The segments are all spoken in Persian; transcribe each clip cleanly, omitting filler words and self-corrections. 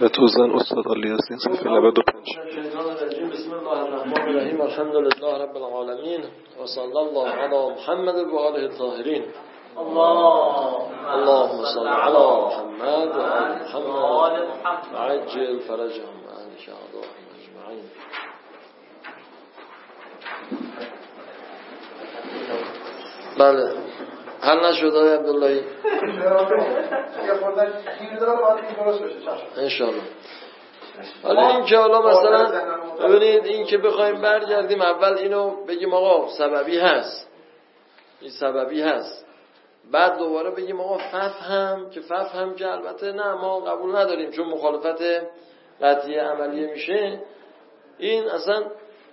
توزن استاد علی هستین صفحه 95. بسم الله الرحمن الرحیم الحمد لله رب العالمین و صلی الله علی محمد و آله الطاهرین. اللهم صل علی محمد و آل محمد عجل فرجهم عن شهدائهم اجمعین. بله حل نشد آقای عبداللهی؟ انشاءالله. حالا این که حالا مثلا ببینید این که بخوایم برگردیم اول اینو بگیم آقا سببی هست، این سببی هست، بعد دوباره بگیم آقا ففهم که البته نه ما قبول نداریم چون مخالفت قطعی عملیه میشه. این اصلا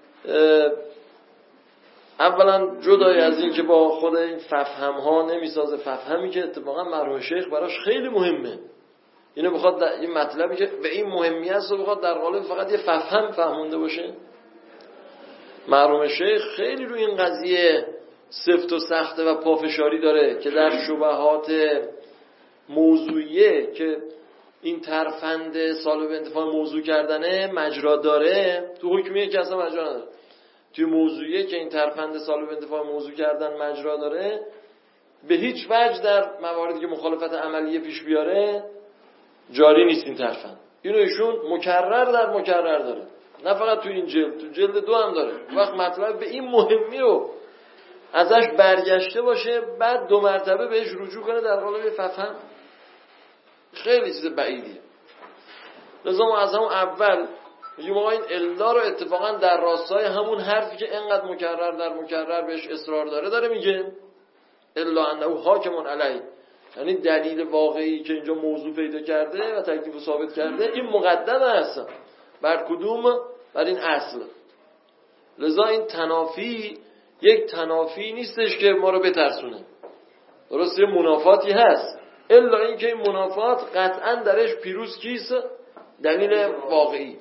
اولا جدای از این که با خود این ففهم ها نمیسازه، ففهمی که اتفاقا مرحوم شیخ براش خیلی مهمه، اینو بخواد این مطلبی که به این مهمیت رو بخواد در قالب فقط یه ففهم فهمونده باشه. مرحوم شیخ خیلی روی این قضیه سفت و سخته و پافشاری داره که در شبهات موضوعیه که این ترفند سالب انتفاع موضوع کردنه مجرا داره، تو حکمیه که اصلا مجرا نداره، توی موضوعیه که این ترفند سالب انتفاع موضوع کردن مجرا داره، به هیچ وجه در مواردی که مخالفت عملیه پیش بیاره جاری نیست این ترفند. اینو ایشون مکرر در مکرر داره، نه فقط تو این جلد، تو جلد 2 هم داره. وقت مطلب به این مهمی رو ازش برگشته باشه بعد 2 مرتبه بهش رجوع کنه در قالب ففهم، خیلی چیز بعیدیه. لذا ما از همون اول میگیم آقا این الا رو اتفاقا در راستای همون حرفی که اینقدر مکرر در مکرر بهش اصرار داره میگه الا انه حاکم علی، یعنی دلیل واقعی که اینجا موضوع پیدا کرده و تکلیف رو ثابت کرده این مقدم هست بر کدوم؟ بر این اصل. لذا این تنافی یک تنافی نیستش که ما رو بترسونه، درسته منافاتی هست، الا این که این منافات قطعا درش پیروز کیست؟ دلیل واقعی.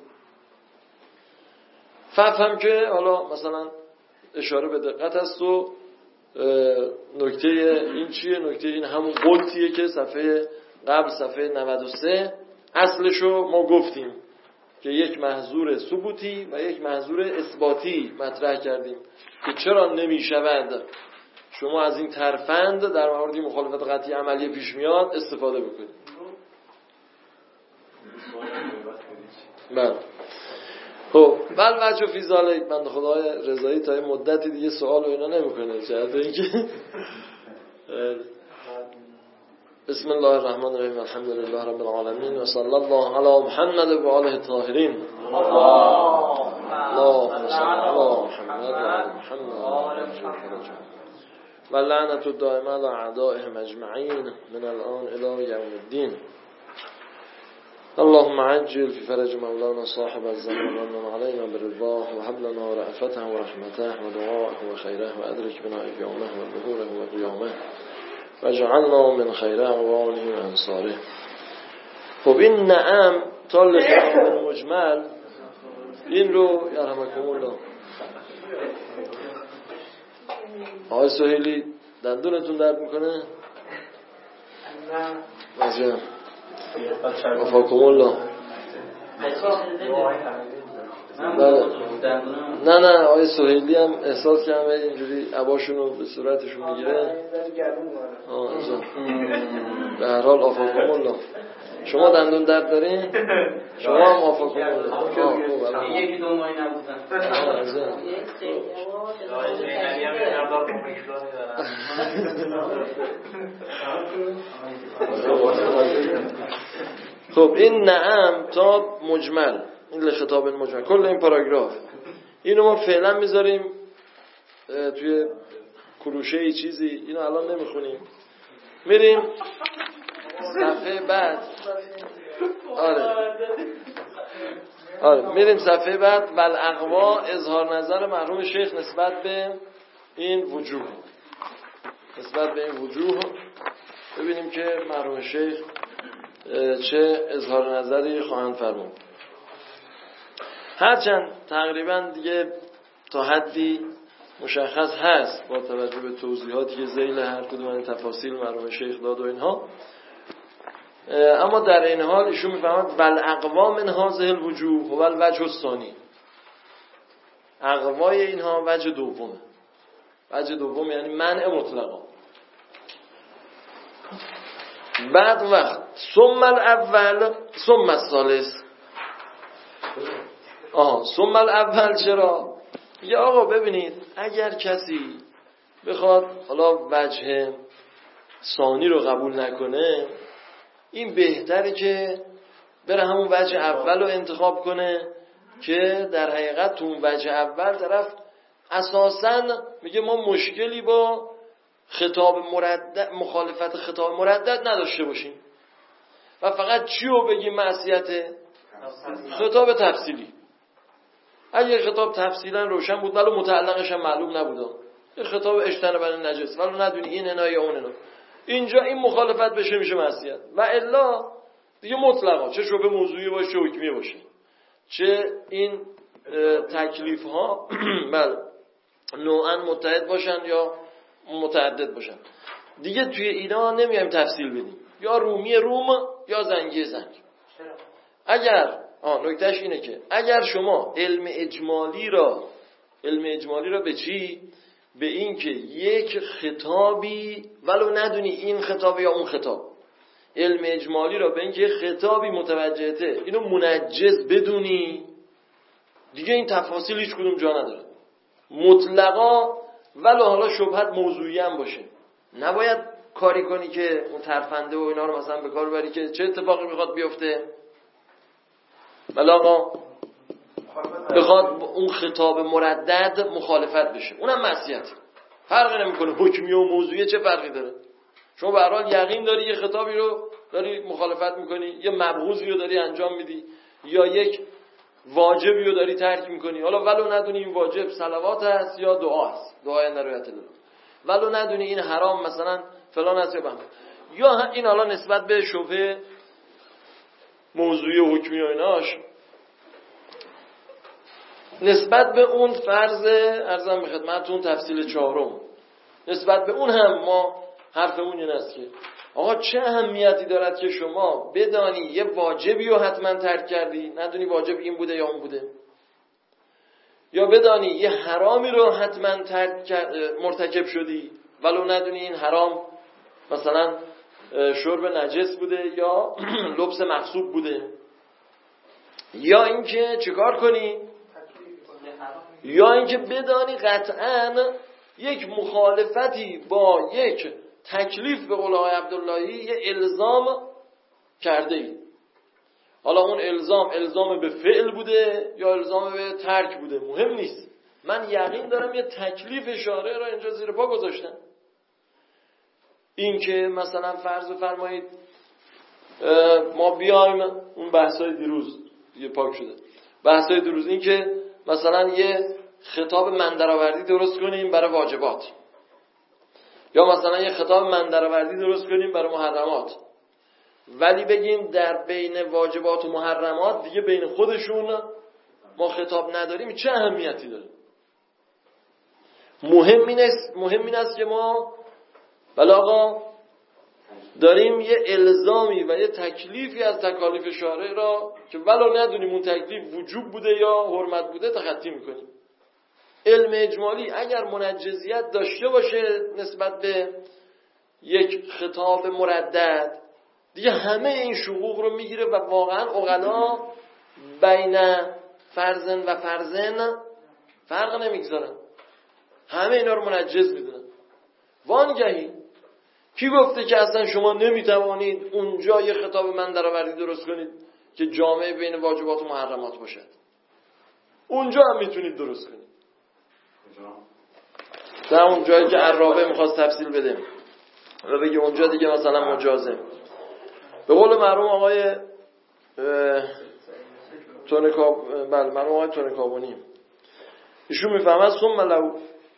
فهم که حالا مثلا اشاره به دقت است و نکته این چیه؟ نکته این همون قلتیه که صفحه قبل صفحه 93 اصلشو ما گفتیم که یک محظور ثبوتی و یک محظور اثباتی مطرح کردیم که چرا نمیشود شما از این ترفند در موردی مخالفت قطعی عملیه پیش میاد استفاده بکنید. بله خب بل وجه فی ذالک، بنده خدای رضایی تا این مدتی دیگه سوال و اینا نمیکنه جهت اینکه بسم الله الرحمن الرحیم الحمد لله رب العالمین و صلی الله علی محمد و آله الطاهرین. اللهم صل علی محمد و آل محمد و لعنت الدائمه علی اعدائهم اجمعین من الان الی یوم الدین. اللهم عجل في فرج مولانا صاحب الزمان ومن علينا برضاه وهب لنا رأفته ورحمته ودعاءه وخيره وأدرك بنا يومه وظهوره وقيامه واجعلنا من خير أعوانه وأنصاره. خب این نعم تا لخطاب مجمل این رو یرحمکم الله آقای سهیلی دندونتون درد میکنه؟ نه وفاکم الله. نه آقای سهیلی هم احساس کنم اینجوری عباشونو به صورتشون میگیره. به هر حال وفاکم الله. شما دندون درد دارین؟ شما هم وفاکم الله. یکی 2 ماه نبودن. خب این نعم تا مجمل، این لخطاب مجمل، کل این پاراگراف اینو ما فعلا میذاریم توی کروشه چیزی، اینو الان نمیخونیم، میریم صفحه بعد. آره میریم صفحه بعد. والاقوا اظهار نظر مرحوم شیخ نسبت به این وجوه، نسبت به این وجوه ببینیم که مرحوم شیخ چه اظهار نظری خواهند فرمود. هرچند تقریبا دیگه تا حدی مشخص هست با توجه به توضیحاتی که ذیل هر کدوم از تفاصیل مرحوم شیخ داد و اینها، اما در این حال ایشون میفهمد بل اقوا من هذه الوجوه هو الوجه الثانی، اقوای اینها وجه دومه. وجه دوم یعنی منع مطلقا. بعد وقت ثم الاول ثم الثالث. ثم الاول چرا؟ یا آقا ببینید اگر کسی بخواد حالا وجه ثانی رو قبول نکنه، این بهتره که بره همون وجه اول رو انتخاب کنه که در حقیقت تو اون وجه اول طرف اساساً میگه ما مشکلی با خطاب مردد، مخالفت خطاب مردد نداشته باشیم و فقط چی رو بگیم معصیته؟ خطاب تفصیلی. اگه خطاب تفصیلا روشن بود ولی متعلقش هم معلوم نبود، یه خطاب اجتناب عن النجس ولی ندونی این انا یا اون انا، اینجا این مخالفت بشه میشه معصیت. و الا دیگه مطلقا چه شبه موضوعی باشه چه حکمی باشه، چه این تکلیف ها بله نوعا متحد باشن یا متعدد باشن، دیگه توی اینا نمیایم تفصیل بدیم، یا رومی روم یا زنگی زنگ. اگر نکتهش اینه که اگر شما علم اجمالی را به چی؟ به این که یک خطابی ولو ندونی این خطاب یا اون خطاب، علم اجمالی را به این که خطابی متوجهته اینو منجز بدونی، دیگه این تفاصیل هیچ کدوم جا نداره، مطلقا ولو حالا شبهت موضوعی هم باشه. نباید کاری کنی که اون ترفنده و اینا رو مثلا به کار بری که چه اتفاقی میخواد بیفته، بلاغا بخواد اون خطاب مردد مخالفت بشه، اونم معصیت. فرقی نمیکنه حکمی و موضوعی چه فرقی داره. شما به هر حال یقین داری یه خطابی رو داری مخالفت میکنی، یه مبغوضی رو داری انجام میدی، یا یک واجبی رو داری ترک میکنی، حالا ولو ندونی این واجب صلوات هست یا دعا هست، دعای اندرایت الله، ولو ندونی این حرام مثلا فلان هست یا این حالا نسبت به شبهه موضوعی و حکمی و ایناش، نسبت به اون فرض ارزم به خدمتتون تفصیل چهارم، نسبت به اون هم ما حرفمون این است که آقا چه اهمیتی دارد که شما بدانی یه واجبی رو حتما ترک کردی، ندونی واجب این بوده یا اون بوده، یا بدانی یه حرامی رو حتما مرتکب شدی ولو ندونی این حرام مثلا شرب نجس بوده یا لبس مغصوب بوده، یا اینکه چیکار کنی، یا اینکه بدانی قطعاً یک مخالفتی با یک تکلیف به قول آقای عبداللهی یه الزام کرده ای، حالا اون الزام به فعل بوده یا الزام به ترک بوده مهم نیست، من یقین دارم یه تکلیف شارع را اینجا زیر پا گذاشتن. این که مثلا فرض بفرمایید ما بیایم اون بحثای دیروز یه پاک شده، بحثای دیروز این که مثلا یه خطاب مندرآوردی درست کنیم برای واجبات، یا مثلا یه خطاب مندرآوردی درست کنیم برای محرمات، ولی بگیم در بین واجبات و محرمات دیگه بین خودشون ما خطاب نداریم، چه اهمیتی داره؟ مهم این است که ما بلاغا داریم یه الزامی و یه تکلیفی از تکالیف شارع را که ولو ندونیم اون تکلیف وجوب بوده یا حرمت بوده تخطی میکنیم. علم اجمالی اگر منجزیت داشته باشه نسبت به یک خطاب مردد، دیگه همه این شقوق رو میگیره و واقعا عقلا بین فرزن و فرزن فرق نمیگذارن، همه اینا رو منجز میدونن. وانگهی کی گفته که اصلا شما نمیتوانید اونجا یه خطاب مندرآوردی درست کنید که جامع بین واجبات و محرمات باشد؟ اونجا هم میتونید درست کنید، در اون جایی که عرابه میخواست تفصیل بده و بگه اونجا دیگه مثلا مجازه. به قول مرحوم آقای تونکابونی ایشون میفهمد ثم لو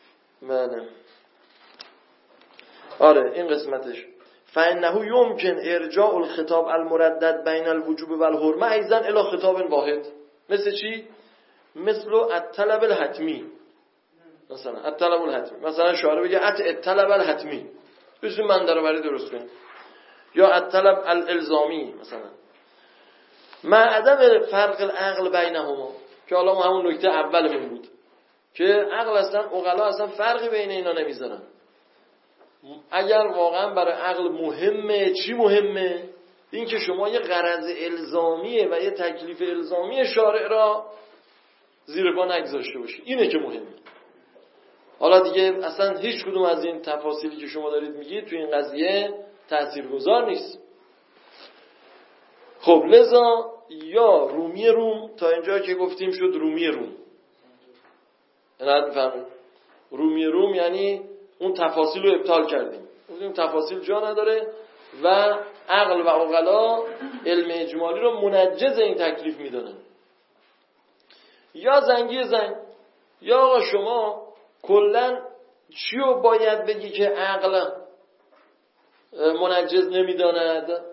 آره این قسمتش فانه یمکن ارجاع الخطاب المردد بین الوجوب و الحرمه ایضا الی خطاب واحد. مثل چی؟ مثل الطلب الحتمی. مثلا الطلب الحتمی، مثلا شارع بگه الطلب الحتمی بزن مندرآوردی درست کنید، یا الطلب الالزامی مثلا، مع عدم فرق العقل بینهما، که حالا ما همون نکته اولمون بود که عقل اصلا عقلا اصلا فرقی بین اینا نمیذارن. اگر واقعا برای عقل مهمه، چی مهمه؟ این که شما یه غرض الزامیه و یه تکلیف الزامی شارع را زیر پا نگذاشته باشی، اینه که مهمه. حالا دیگه اصلا هیچ کدوم از این تفاصیلی که شما دارید میگید تو این قضیه تاثیرگذار نیست. خب لذا یا رومی روم تا اینجا که گفتیم شد رومی روم. نه بفهمید رومی روم یعنی اون تفاصیل رو ابطال کردیم، گفتیم تفاصیل جا نداره و عقل و عقلا علم اجمالی رو منجز این تکلیف میدونن. یا زنگی زنگ، یا آقا شما کلن چی رو باید بگی که عقل منجز نمیداند؟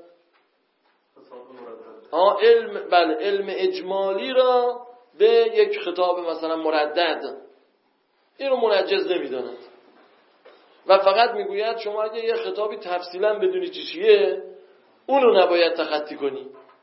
علم، بله، علم اجمالی را به یک خطاب مثلا مردد این رو منجز نمیداند و فقط میگوید شما اگه یه خطابی تفصیلا بدونی چیه اون رو نباید تخطی کنی.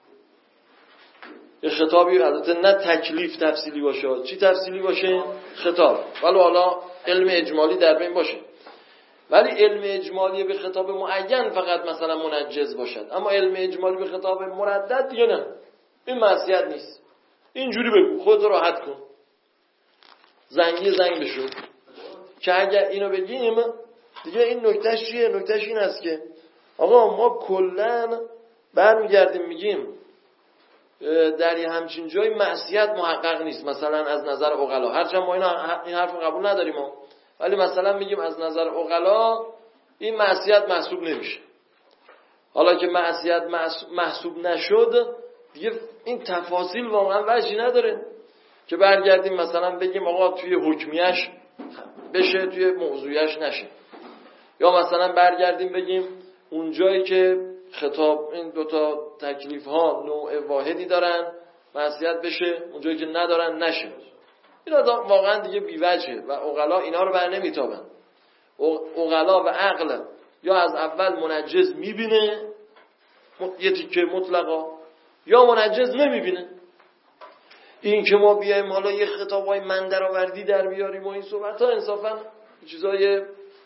یه خطابی البته نه تکلیف تفصیلی باشه، چی تفصیلی باشه؟ خطاب، ولی حالا علم اجمالی در بین باشه، ولی علم اجمالی به خطاب معین فقط مثلا منجز باشد، اما علم اجمالی به خطاب مردد دیگه نه، این معصیت نیست. اینجوری بگو، خودت راحت کن، زنگی زنگ بشو. که اگر اینو بگیم دیگه این نکتهش چیه؟ نکتهش این است که آقا ما کلن برمیگردیم میگیم در یه همچین جای معصیت محقق نیست، مثلا از نظر عقلا، هرچند ما این حرف قبول نداریم ولی مثلا میگیم از نظر عقلا این معصیت محسوب نمیشه. حالا که معصیت محسوب نشد دیگه این تفاصیل واقعا وجهی نداره که برگردیم مثلا بگیم آقا توی حکمیش بشه توی موضوعیش نشه، یا مثلا برگردیم بگیم اون جایی که خطاب این دوتا تکلیف ها نوع واحدی دارن معصیت بشه، اون جایی که ندارن نشه. اینا واقعا دیگه بی‌وجهه و عقلا اینا رو بر نمیتابن. عقلا و عقل یا از اول منجز میبینه یه تیکه مطلقا، یا منجز نمیبینه. این که ما بیایم حالا یه خطابای من درآوردی در بیاریم و این صحبت ها انصافا چیزای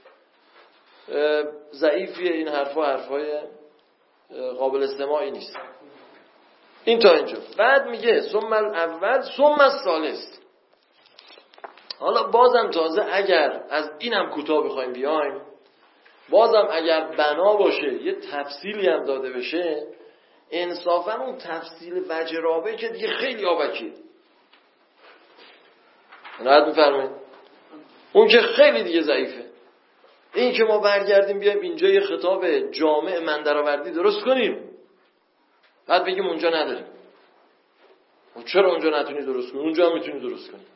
ضعیفیه، این حرفای قابل استماعی نیست. این تا اینجا. بعد میگه ثم الاول ثم الثالث. حالا بازم تازه اگر از اینم کوتاه بخوایم بیایم، بازم اگر بنا باشه یه تفصیلی هم داده بشه، انصافا اون تفصیل وجه رابطه که دیگه خیلی آبکیه. راحت میفرمایید؟ اون که خیلی دیگه ضعیفه. این که ما برگردیم بیایم اینجا یه خطاب جامع من درآوردی درست کنیم، بعد بگیم اونجا نداریم. چرا اونجا نتونی درست کنی؟ اونجا هم میتونی درست کنی.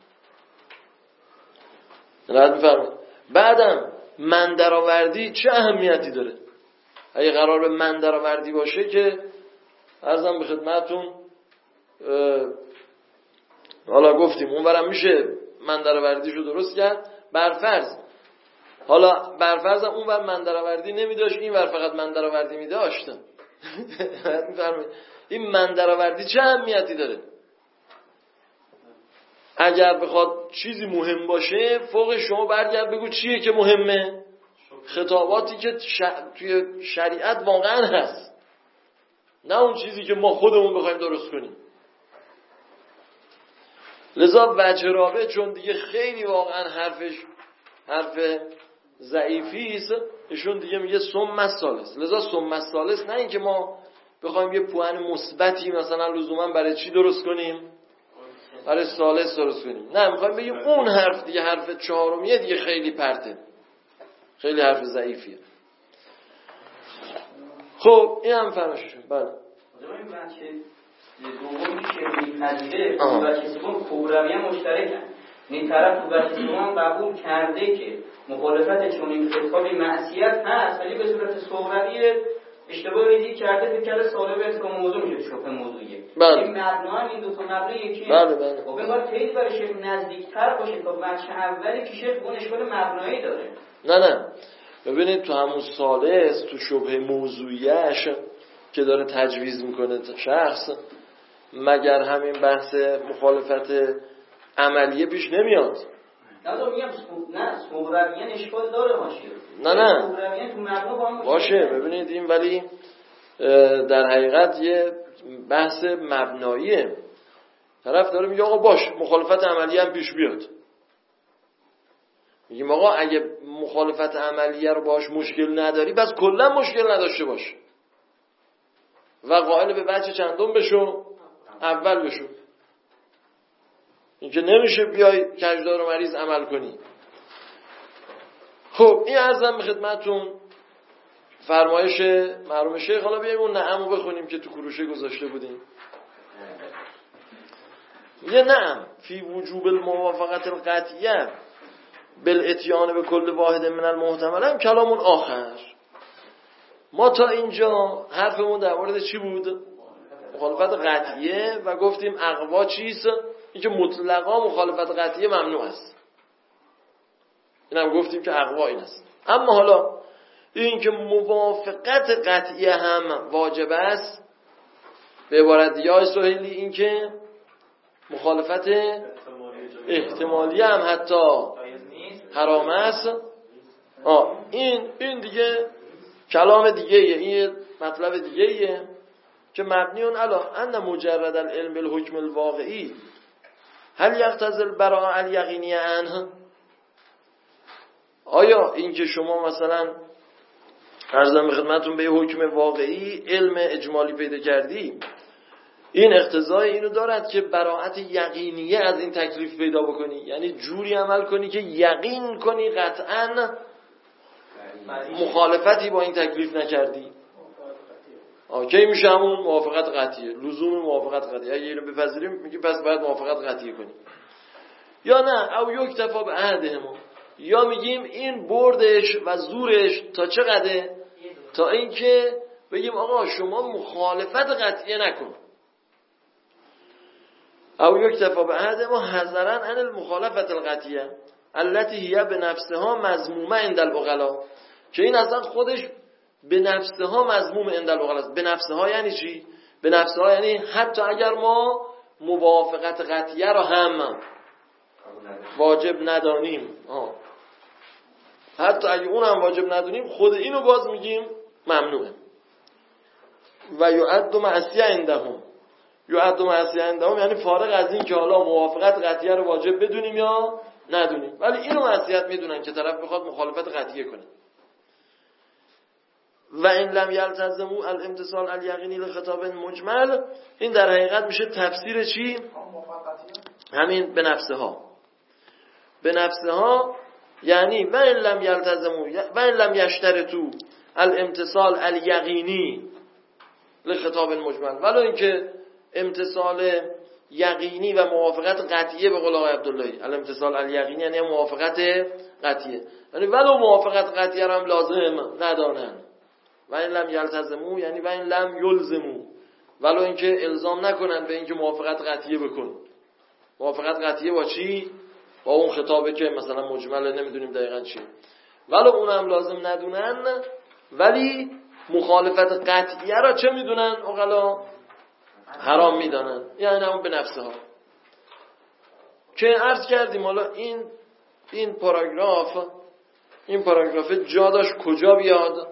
راحت میفرمایید؟ بعدم من درآوردی چه اهمیتی داره؟ اگه قرار به من درآوردی باشه که عرضم به خدمتتون حالا گفتیم اونورم میشه من درآوردیشو درست کرد، برفرض حالا برفرضم اونور من درآوردی نمیداشت، اینور فقط من درآوردی میداشت. میفرمایید این من درآوردی چه اهمیتی داره؟ اگر بخواد چیزی مهم باشه فوق شما برگرد بگو چیه که مهمه؟ خطاباتی که توی شریعت واقعا هست، نه اون چیزی که ما خودمون بخوایم درست کنیم. لذا وجه رابع چون دیگه خیلی واقعا حرف ضعیفی است، ایشون دیگه میگه ثم الثالث. لذا ثم الثالث نه اینکه ما بخوایم یه پوان مثبتی مثلا لزوما برای چی درست کنیم؟ برای ثالث درست کنیم. نه، میخوایم بگیم اون حرف دیگه حرف چهارمیه دیگه خیلی پرته، خیلی حرف ضعیفیه. خب این هم فهمشون. بله این بچه دومی که میپذیره اون بچه سوم کبروی هم مشترکن. این طرف تو بچه سوم قبول کرده که مخالفت چون این خطابی معصیت هست، ولی به صورت صغروی اشتباه ریزی کرده فکر کرده سالب اتکام موضوع میشه شبه موضوعیه. این مبنا این دو تا مبنا یکیه. بله. خب این باید خیلی برای شیخ نزدیکتر باشه تا بچه اولی که شیخ اون اشکال مبنایی داره. نه ببینید تو همون ثالث تو شبهه موضوعیش که داره تجویز میکنه شخص، مگر همین بحث مخالفت عملیه پیش نمیاد؟ نه میگم نه صغرویان اشکال داره باشه. نه صغرویان تو مبنا با هم باشه. ببینید این ولی در حقیقت یه بحث مبناییه. طرف داره میگه آقا باش مخالفت عملیه هم پیش بیاد. میگیم آقا اگه مخالفت عملیه رو باش مشکل نداری بس کلا مشکل نداشته باش و قائل به بچه چندم بشو، اول بشو. این که نمیشه بیای کجدار و مریض عمل کنی. خب این عرضم به خدمتتون فرمایش مرحوم شیخ. حالا بیاییم اون نعم رو بخونیم که تو کروشه گذاشته بودیم. یه نعم فی وجوب الموافقت القطعیه بالاتیان به کل واحد من المحتمل هم کلامون آخر. ما تا اینجا حرفمون در مورد چی بود؟ مخالفت قطعیه و گفتیم اقوا چیست؟ این که مطلقا مخالفت قطعیه ممنوع است. این هم گفتیم که اقوا این است. اما حالا این که موافقت قطعیه هم واجب است، به عبارت دیگه سهیلی این که مخالفت احتمالی هم حتی حرام است. این دیگه کلام دیگه ایه. این مطلب دیگه ایه که مبنیون علی ان مجرد العلم بالحکم الواقعی هل یقتضی البراءة الیقینیه عنه. آیا این که شما مثلا عرضم به خدمتتون به حکم واقعی علم اجمالی پیدا کردی، این اقتضای اینو دارد که براءت یقینیه از این تکلیف پیدا بکنی، یعنی جوری عمل کنی که یقین کنی قطعاً مخالفتی با این تکلیف نکردی. کی میشه همون موافقت قطعیه؟ لزوم موافقت قطعیه. اگه اینو بپذیریم میگه پس باید موافقت قطعیه کنی. یا نه او یکتفا به عهدهم، یا میگیم این بردش و زورش تا چقدره؟ تا اینکه بگیم آقا شما مخالفت قطعیه نکن. او یکتفا به عهدهم حذرا عن المخالفت القطعیه التي هي بنفسها مذمومه عند العقلاء، که این اصلا خودش به نفسها مذموم عند العقلاء است. به نفسها یعنی چی؟ به نفسها یعنی حتی اگر ما موافقت قطعیه را هم واجب ندانیم، حتی اگه اون هم واجب ندونیم خود اینو باز میگیم ممنوعه. و یعد معصیه عندهم، یعد معصیه عندهم یعنی فارغ از این که حالا موافقت قطعیه رو واجب بدونیم یا ندونیم، ولی اینو معصیت میدونن که طرف بخواد مخالفت قطعیه کنه. و این لم یلتزموا الامتثال الیقینی لخطاب مجمل، این در حقیقت میشه تفسیر چی؟ همین به نفسها. به نفسها یعنی و این لم یلتزموا و این لم یشترطوا الامتثال الیقینی لخطاب مجمل، ولو اینکه امتثال یقینی و موافقت قطعیه به قول آقای عبداللهی، الامتثال الیقینی یعنی موافقت قطعیه، یعنی ولو موافقت قطعیه هم لازم ندانن. و این لم یلتزموا یعنی و این لم یلزموا، ولو اینکه الزام نکنن به اینکه موافقت قطعیه بکن. موافقت قطعیه با چی؟ با اون خطابه که مثلا مجمله، نمیدونیم دقیقاً چی، ولو اون هم لازم ندونن، ولی مخالفت قطعیه را چه میدونن عقلا؟ حرام میدانن. یعنی همون به نفسها که عرض کردیم. حالا این پاراگراف جا داشت کجا بیاد؟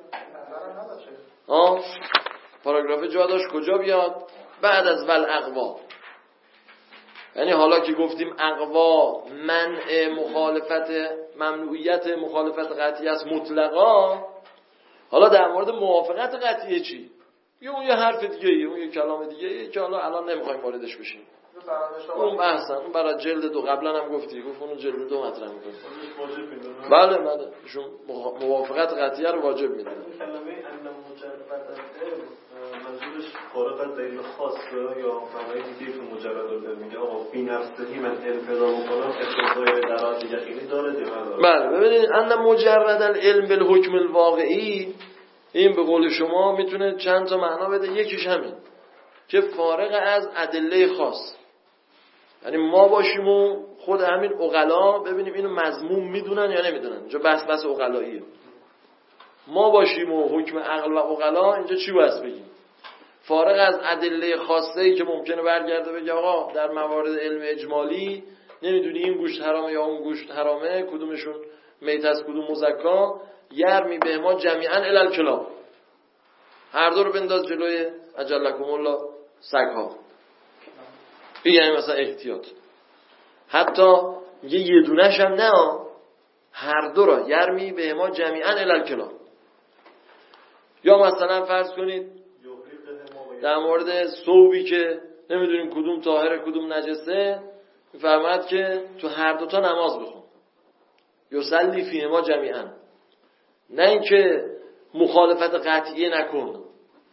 پاراگراف جا داشت کجا بیاد؟ بعد از والاقوا. یعنی حالا که گفتیم اقوا منع مخالفت، ممنوعیت مخالفت قطعی است مطلقا، حالا در مورد موافقت قطعیه چی؟ اون یه حرف دیگه ایه، اون یه کلام دیگه ایه که حالا الان نمیخوایم واردش بشیم. اون بحثن، اون برای جلد 2 قبلا هم گفتی، گفت اون جلد 2 مطرح میکنه. بله ایشون موافقت قطعیه رو واجب میدونه. کلمه ان مجرد منظورش فارغ از دلیل خاصه یا معنای دیگه که مجرد رو میگه آقا فی نفسه من الفضا میکنم اقتضای درات یقینی داره یا نداره؟ بله ببینید ان مجرد العلم بالحکم الواقعی، این به قول شما میتونه چند تا معنا بده. یکیش همین که فارغ از ادله خاص، یعنی ما باشیم و خود همین عقلا ببینیم اینو مذموم میدونن یا نمیدونن. اینجا بحث عقلاییه. ما باشیم و حکم عقل و عقلا اینجا چی باید بگیم؟ فارغ از ادله خاصه‌ای که ممکنه برگرده بگه آقا در موارد علم اجمالی نمیدونی این گوشت حرامه یا اون گوشت حرامه، کدومشون میت است کدوم مزکا، یرمی به ما جمیعا الی الکلاب، هر دو رو بنداز جلوی اجلکم الله سگ‌ها. این یعنی مثلا احتیاط. حتی یه دونش هم نه، هر دو را یرمی به ما جمیعا الی الکلاب. یا مثلا فرض کنید در مورد ثوبی که نمیدونیم کدوم طاهره کدوم نجسه، میفرماید که تو هر دوتا نماز بخون، یصلی فیهما جمیعا، نه اینکه مخالفت قطعیه نکن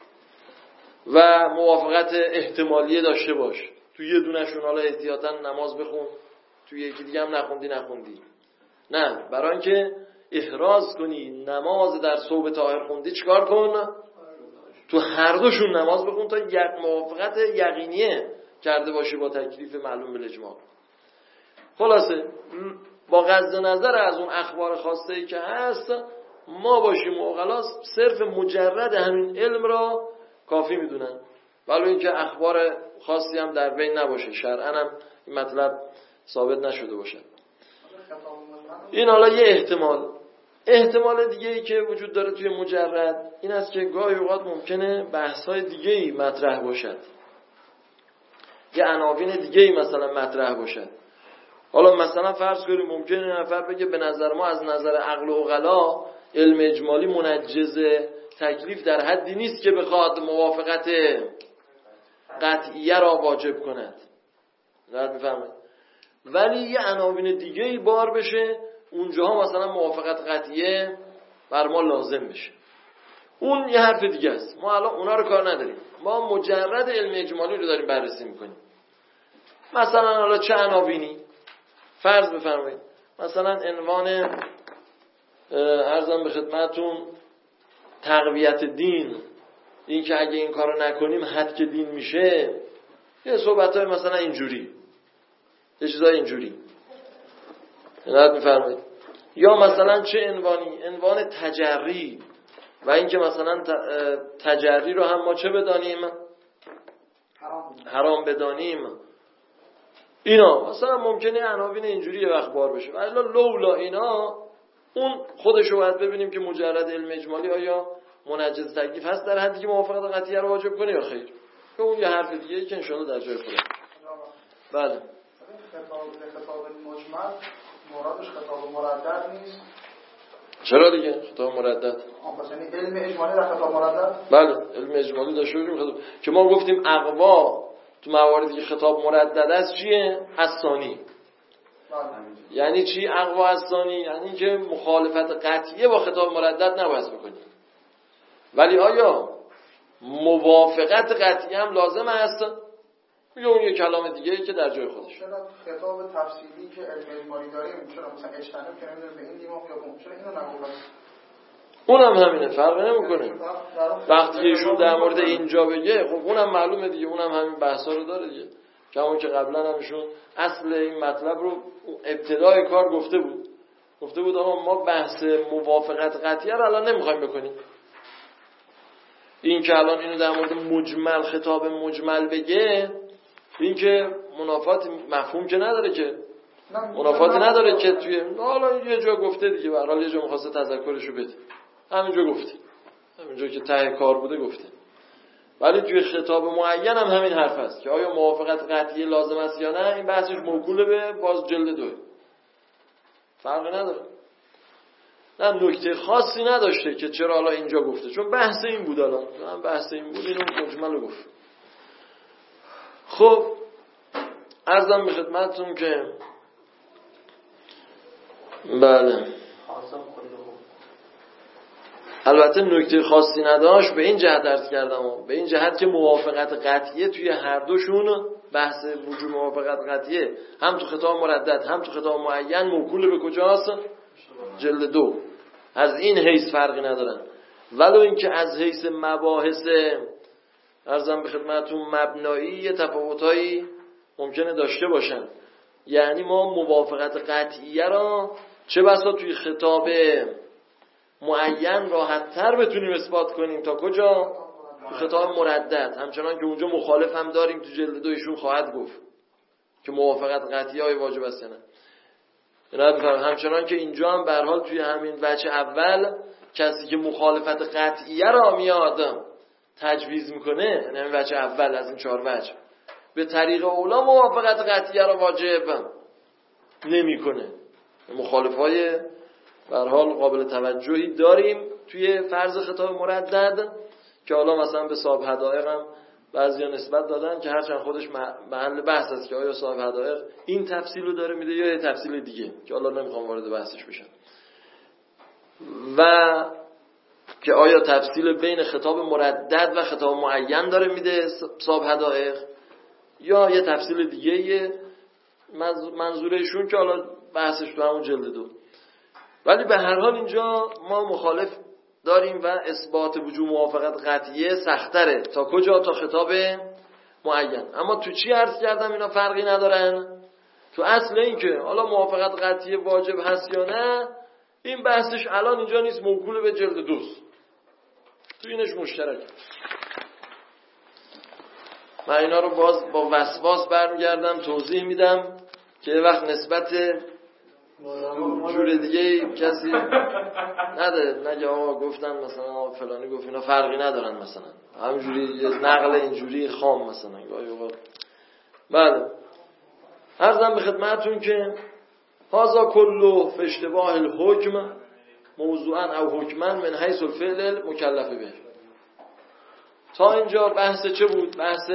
و موافقت احتمالیه داشته باش، تو یه دونشون حالا احتیاطاً نماز بخون، تو یکی دیگه هم نخوندی. نه، برای اینکه احراز کنی نماز در ثوب طاهر خوندی چیکار کن؟ تو هر دوشون نماز بخون تا موافقت یقینیه کرده باشی با تکلیف معلوم بالاجماع. خلاصه با غض نظر از اون اخبار خاصه‌ای که هست، ما باشیم و عقلا صرف مجرد همین علم را کافی میدونن، ولو اینکه اخبار خاصی هم در بین نباشه، شرعاً هم این مطلب ثابت نشده باشه. این حالا یه احتمال دیگه ای که وجود داره توی مجرد این است که گاهی اوقات ممکنه بحث‌های دیگه ای مطرح باشد، یه عناوین دیگه ای مثلا مطرح باشد. حالا مثلا فرض کنیم ممکنه نفر بگه به نظر ما از نظر عقل و عقلا علم اجمالی منجز تکلیف در حدی نیست که بخواد موافقت قطعیه را واجب کند، درست می‌فهمید؟ ولی یه عناوین دیگه ای بار بشه، اونجاها مثلا موافقت قطعیه بر ما لازم بشه. اون یه حرف دیگه است، ما الان اونا رو کار نداریم، ما مجرد علم اجمالی رو داریم بررسی میکنیم. مثلا حالا چه عناوینی؟ فرض بفرمایید مثلا عنوان عرضم به خدمتون تقویت دین، این که اگه این کارو نکنیم حد که دین میشه، یه صحبتای مثلا اینجوری، یه چیزای اینجوری نهاد میفرمایید. یا مثلا چه عنوانی؟ عنوان تجری، و اینکه مثلا تجری رو هم ما چه بدانیم؟ حرام بدانیم. اینا مثلا ممکنه عناوین اینجوری اخبار بشه، ولی لولا اینا اون خودش رو باید ببینیم که مجرد علم اجمالی آیا منجز تکلیف هست در حدی که موافقت قطعیه رو واجب کنه یا خیر. که اون یه حرف دیگه که انشاءالله در جای خودش. بله. خطاب مجمل مرادش خطاب مردد نیست. چرا دیگه خطاب مردد؟ پس یعنی علم اجمالی در خطاب مردد؟ بله، علم اجمالی داشته باشیم که ما گفتیم اقوا تو مواردی که خطاب مردد است چیه؟ الثانی. یعنی چی اقوا الثانی؟ یعنی که مخالفت قطعیه با خطاب مردد نباید بکنیم. ولی آیا موافقت قطعی هم لازم است؟ یا اون یه کلام دیگه ای که در جای خودش. چرا خطاب تفصیلی که علم اجمالی داریم چرا مثلا اجتناب که نمیدونه به این دیماغ یا اون، چرا اینو نگفتن؟ اونم همینه، فرق نمیکنه. وقتی ایشون در مورد اینجا بگه خب اونم معلومه دیگه، اونم همین بحثا رو داره دیگه. کما که قبلا هم ایشون اصل این مطلب رو ابتدای کار گفته بود آقا ما بحث موافقت قطعیه رو الان نمیخوایم بکنیم. این که الان اینو در مورد مجمل خطاب مجمل بگه، این که منافات مفهوم که نداره، که منافاتی نداره که توی حالا یه جا گفته دیگه، به هر حال یه جا می‌خواسته تذکرشو بده، همینجا گفته، همینجا که ته کار بوده گفته. ولی توی خطاب معین هم همین حرف هست که آیا موافقت قطعی لازم است یا نه. این بحثش موکول به باز جلد 2، فرقی نداره. نه نکته خاصی نداشته که چرا حالا اینجا گفته، چون بحث این بود، الان هم بحث این بود، اینو مجمل گفت. خب عرضم به خدمتتون که بله البته نکته خاصی نداشت، به این جهت درس کردم و به این جهت که موافقت قطعیه توی هر دوشون بحث وجود موافقت قطعیه هم تو خطاب مردد هم تو خطاب معین موکول به کجاست؟ جلد 2. از این حیث فرقی ندارن، ولو اینکه از حیث مباحث عرضم به خدمتتون مبنایی یه تفاوتایی ممکنه داشته باشن. یعنی ما موافقت قطعیه را چه بسا توی خطاب معین راحت‌تر بتونیم اثبات کنیم تا کجا؟ خطاب مردد. همچنان که اونجا مخالف هم داریم تو جلد 2 ایشون خواهد گفت که موافقت قطعی های واجب است نه. همچنان که اینجا هم به هر حال توی همین وجه اول کسی که مخالفت قطعیه را میاد تجویز میکنه، یعنی همین وجه اول از این 4 وجه، به طریق اولا موافقت قطعیه را واجب نمیکنه. مخالفای به هر حال قابل توجهی داریم توی فرض خطاب مردد که حالا مثلا به صاحب حدائق هم بعضیا نسبت دادن که هرچند خودش محل بحث است که آیا صاحب حدائق این تفصیل رو داره میده یا یه تفصیل دیگه که حالا نمیخوام وارد بحثش بشم، و که آیا تفصیل بین خطاب مردد و خطاب معین داره میده صاحب حدائق یا یه تفصیل دیگه. یه منظورشون که حالا بحثش تو همون جلد 2. ولی به هر حال اینجا ما مخالف داریم و اثبات وجود موافقت قطعیه سختره. تا کجا؟ تا خطاب معین. اما تو چی عرض کردم اینا فرقی ندارن؟ تو اصل این که حالا موافقت قطعیه واجب هست یا نه، این بحثش الان اینجا نیست، موکول به جلد 2 تو اینش مشترک. من اینا رو باز با وسواس برمیگردم توضیح میدم که وقت نسبت جور دیگه کسی نده نگه آقا گفتن مثلا آقا فلانی گفت، اینا فرقی ندارن مثلا همینجوری یه نقل اینجوری خام مثلا گاهی اوقات. بله عرضم به خدمتتون که هذا کله فی اشتباه الحکم موضوعا او حکما من حیث الفعل المکلف به. تا اینجا بحث چه بود؟ بحث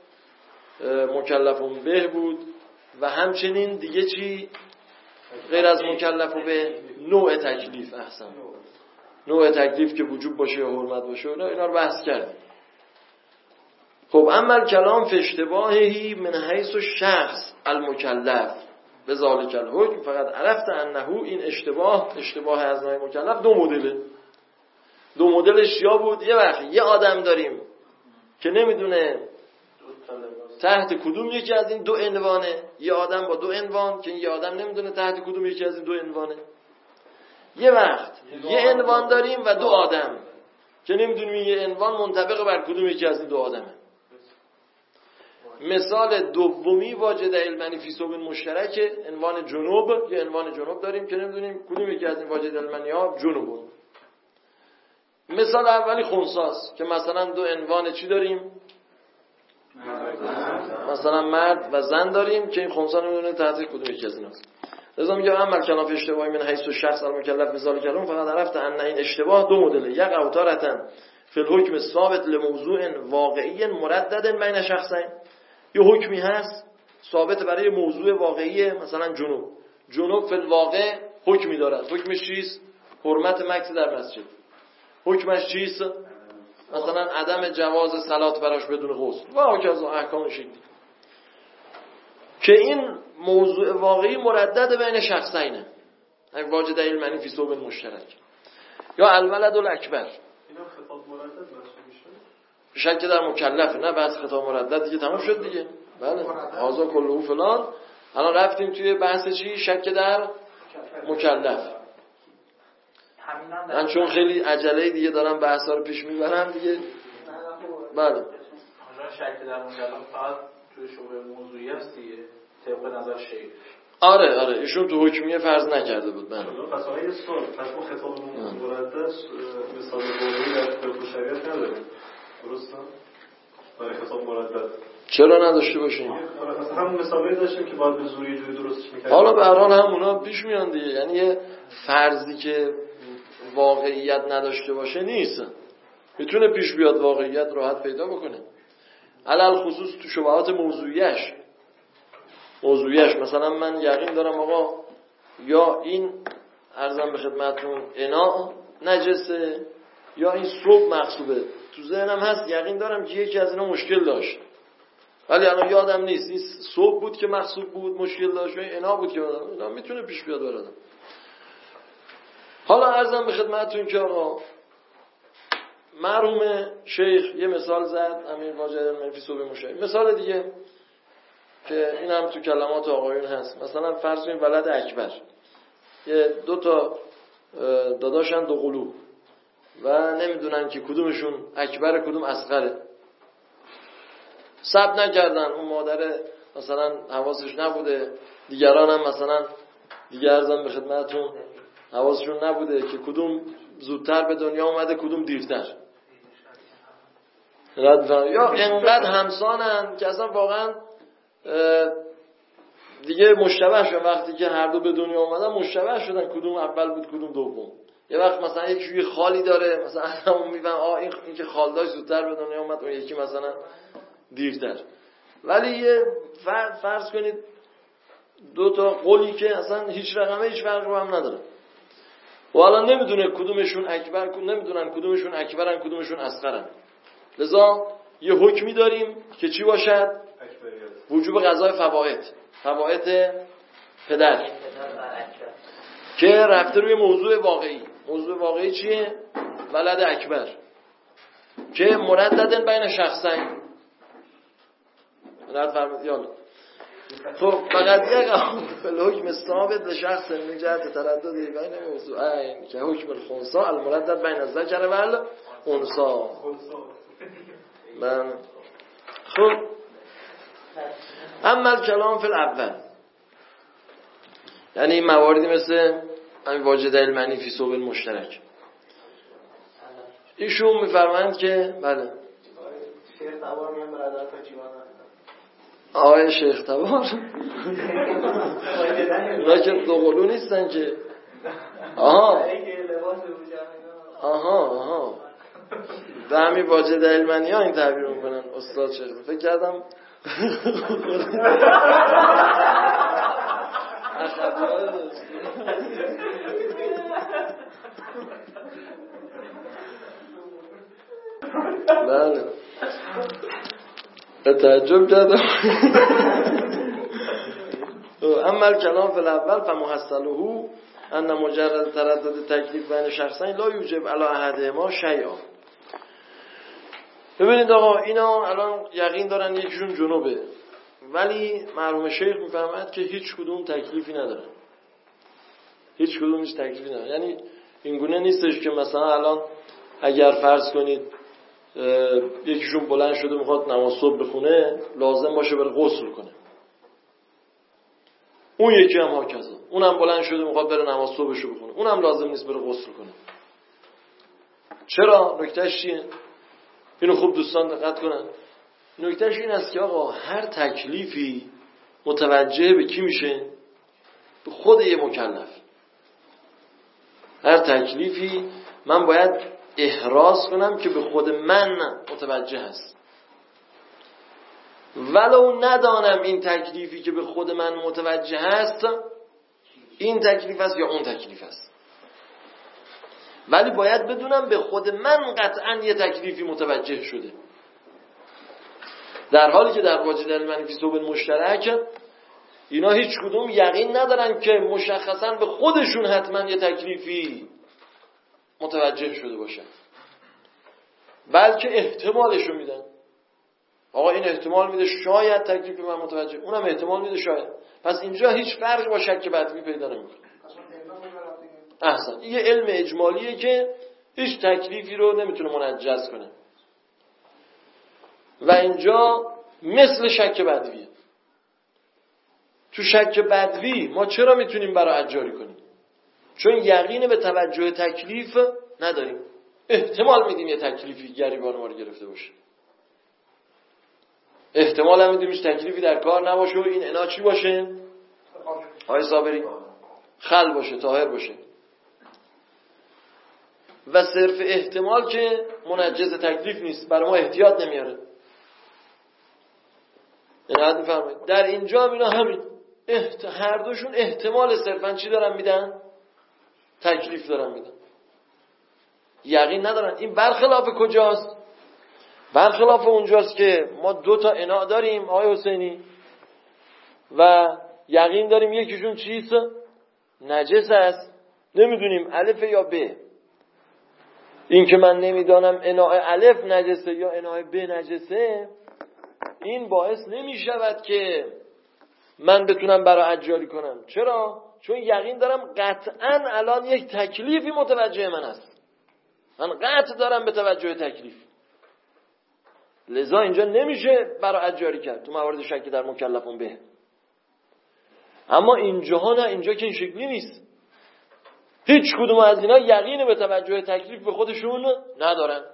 مکلف به بود و همچنین دیگه چی غیر از مکلف به؟ نوع تکلیف. احسن، نوع تکلیف که وجوب باشه یا حرمت باشه اینا رو بحث کردیم. خب اما کلام فی اشتباهی من حیث الشخص المکلف به ذالک الحکم فقط عرفت انه این اشتباه از نوع مکلف 2 مدله. 2 مدلش یا بود یه وقت یه آدم داریم که نمیدونه تحت کدوم یکی از این 2 عنوانه، یه آدم با 2 عنوان که یه آدم نمیدونه تحت کدوم یکی از این 2 عنوانه. یه وقت یه عنوان داریم و 2 آدم که نمیدونیم این یه عنوان منطبق بر کدوم یکی از این 2 آدمه. مثال دومی واجد علمانی فی ثوب مشترک عنوان جنوب، یه عنوان جنوب داریم که نمیدونیم کدوم یکی از این واجد علمانی ها جنوبه. مثال اولی خنثاست که مثلا 2 عنوان چی داریم؟ مثلا مرد و زن داریم که این خنثا نمیدونه تحت کدوم یکی از ایناست. لذا میگم عمل کلام فی اشتباهی من حیث الشخص المکلف بذال کلام فقط عرفت ان این اشتباه 2 مدله. یک اوتارتن فی الحکم ثابت لموضوع واقعی مردد بین شخصین، یه حکمی هست ثابت برای موضوع واقعی، مثلا جنوب فی الواقع حکمی دارد. حکمش چیست؟ حرمت مکث در مسجد. حکمش چیست؟ مثلا عدم جواز صلات براش بدون غسل و هکذا احکام شکلی، که این موضوع واقعی مردد بین شخصینه. واجد علمانی فی ثوب مشترک. یا الولد الاکبر، اینا خطاب مردد میشه شک در مکلفه، نه بحث خطاب مردد دیگه تمام شد دیگه. بله هازا کله فلان. الان رفتیم توی بحث چی؟ شک در مکلف. من چون خیلی عجله دیگه دارم بحثا رو پیش میبرم دیگه. بله حالا شک در مکلف فقط توی شبه موضوعی است دیگه طبق نظر شیخ. آره ایشون تو حکمیه فرض نکرده بود. بله پس آقای سوال پس ما خطاب مردد مثال قولی در فقه شریعت نداریم، درسته؟ برای خطاب مردد چرا نداشته باشیم؟ مثلا همون مثالی داشتیم که باید به زوری جوری درستش می‌کردیم. حالا به هر حال همونا پیش میان دیگه. یعنی یه فرضی که واقعیت نداشته باشه نیست، میتونه پیش بیاد واقعیت راحت پیدا بکنه. علل خصوص تو شبهات موضوعیش مثلا من یقین دارم آقا یا این عرضم به خدمتتون انا نجسه یا این ثوب مغصوبه. تو ذهنم هست یقین دارم که یکی از اینا مشکل داشت، ولی الان یادم نیست این ثوب بود که مغصوب بود مشکل داشت یا انا بود که اینا میتونه پیش بیاد برادم. حالا عرضم به خدمتتون که آقا مرحوم شیخ یه مثال زد، همین واجد فی ثوب مشترک. مثال دیگه که این هم تو کلمات آقایون هست، مثلا فرض کنید ولد اکبر، یه 2 تا داداشن دو قلوب و نمیدونن که کدومشون اکبر کدوم اصغره. ثبت نکردن، اون مادر مثلا حواسش نبوده، دیگران هم مثلا دیگه ارزم به خدمتتون حواسشون نبوده که کدوم زودتر به دنیا اومده کدوم دیرتر. یا انقدر همسانن که اصلا واقعا دیگه مشتبه شدن. وقتی که هر دو به دنیا اومدن مشتبه شدن کدوم اول بود کدوم دوم. یه وقت مثلا یکی خالی داره، مثلا همون میفهم این که خال داشت زودتر به دنیا اومد، اون یکی مثلا دیرتر. ولی یه فرض کنید دو تا قولی که اصلا هیچ رقمه هیچ فرقی هم نداره و حالا نمیدونه کدومشون اکبر، نمیدونن کدومشون اکبرن کدومشون اصغرن. لذا یه حکمی داریم که چی باشد؟ وجوب قضای فوائد پدر که رفته روی موضوع واقعی. موضوع واقعی چیه؟ ولد اکبر که مرددن بین شخصین. رد فرمید یالا. خب فقط یک حکم ثابت لشخص من جهت تردد بین موضوعین که حکم الخنثی المردد بین الذکر و الانثی. من خب اما کلام فی الاول، یعنی مواردی مثل همین واجد المنی فی صوب المشترک، ایشون میفرمایند که بله شیخ تبار میان برادر تاجیوان آقای شیخ تبار اونا که دو قلو نیستن که آها به همین واجد علمانی ها این تعبیر میکنن. استاد شیخ فکر کردم بله تعجب کردم. اما الکلام فی الاول فمحصله ان مجرد تردد تکلیف بین شخصین لا یوجب علی احدهما شیئا. ببینید آقا اینا الان یقین دارن یکیشون جنوبه، ولی مرحوم شیخ میفرماید که هیچ کدوم تکلیفی ندارن. هیچ کدومش تکلیفی ندارن. یعنی اینگونه نیستش که مثلا الان اگر فرض کنید یکیشون بلند شده میخواد نماز صبح بخونه لازم باشه بره غسل کنه، اون یکی هم هاکذا، اونم بلند شده میخواد بره نماز صبحشو بخونه، اونم لازم نیست بره غسل کنه. چرا؟ نکتهش چیه؟ اینو خوب دوستان دقت کنن. نکتهش این است که آقا هر تکلیفی متوجه به کی میشه؟ به خود یه مکلف. هر تکلیفی من باید احراز کنم که به خود من متوجه هست، ولو ندانم این تکلیفی که به خود من متوجه هست این تکلیف است یا اون تکلیف است، ولی باید بدونم به خود من قطعا یه تکلیفی متوجه شده. در حالی که در واجد المنی فی صوب مشترک اینا هیچ کدوم یقین ندارن که مشخصا به خودشون حتما یه تکلیفی متوجه شده باشن، بلکه احتمالشو میدن. آقا این احتمال میده شاید تکلیف من متوجه، اونم احتمال میده شاید. پس اینجا هیچ فرقی با شک بدوی پیدا نمیکنه. احسن، یه علم اجمالیه که هیچ تکلیفی رو نمیتونه منجز کنه و اینجا مثل شک بدویه. تو شک بدوی ما چرا میتونیم براءت جاری کنیم؟ چون یقین به توجه تکلیف نداریم، احتمال میدیم یه تکلیفی گریبان ما رو گرفته باشه، احتمال هم میدیم هیچ تکلیفی در کار نباشه و این انا چی باشه؟ آقای صابری خل باشه، طاهر باشه. و صرف احتمال که منجز تکلیف نیست، برای ما احتیاط نمیاره. اینقدر میفرمایید در اینجا هم اینا همین هر دوشون احتمال صرفا چی دارن میدن؟ تکلیف دارن میدن، یقین ندارن. این برخلاف کجاست؟ برخلاف اونجاست که ما دو تا اناء داریم آقای حسینی و یقین داریم یکیشون چیست؟ نجس است، نمیدونیم الف یا ب. این که من نمیدانم اناء الف نجسه یا اناء ب نجسه، این باعث نمیشود که من بتونم براءت جاری کنم. چرا؟ چون یقین دارم قطعا الان یک تکلیفی متوجه من است، من قطع دارم به توجه تکلیف، لذا اینجا نمیشه براعت جاری کرد تو موارد شک در مکلفون به. اما اینجاها نه، اینجا که این شکلی نیست، هیچ کدوم از اینا یقین به توجه تکلیف به خودشون ندارن،